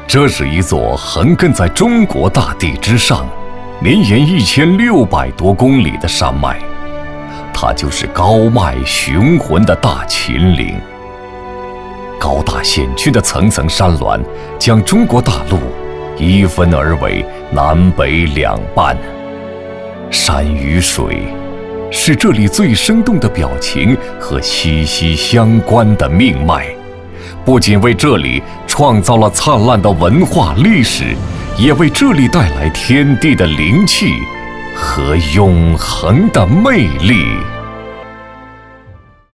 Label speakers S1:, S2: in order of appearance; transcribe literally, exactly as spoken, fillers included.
S1: 这是一座横亘在中国大地之上，绵延一千六百多公里的山脉，它就是高迈雄浑的大秦岭。高大险峻的层层山峦，将中国大陆一分而为南北两半。山与水，是这里最生动的表情和息息相关的命脉，不仅为这里创造了灿烂的文化历史，也为这里带来天地的灵气和永恒的魅力。